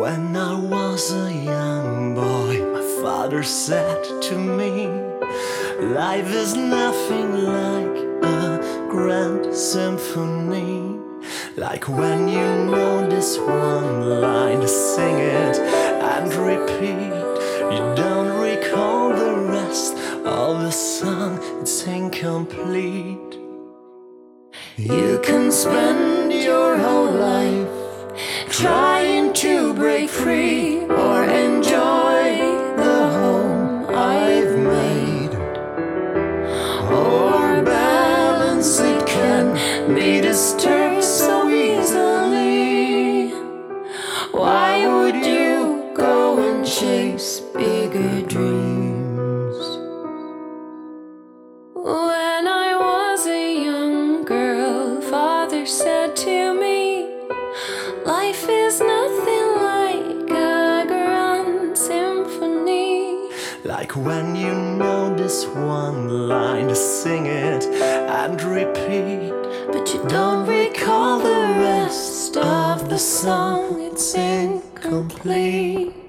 When I was a young boy, my father said to me, life is nothing like a grand symphony. Like when you know this one line, sing it and repeat. You don't recall the rest of the song, it's incomplete. You can spend your whole life trying to break free or enjoy the home I've made, or balance it can be disturbed so easily. Why would you go and chase bigger dreams? When I was a young girl, Father said to me, life is nothing like a grand symphony. Like when you know this one line, just sing it and repeat. But you don't recall the rest of the song, it's incomplete.